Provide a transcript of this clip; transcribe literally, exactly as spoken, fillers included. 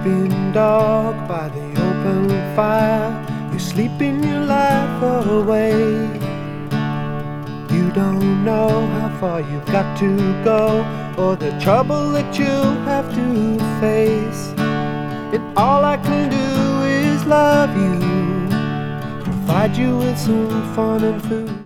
sleeping dog by the open fire. You're sleeping your life away. You don't know how far you've got to go, or the trouble that you'll have to face. And all I can do is love you, provide you with some fun and food.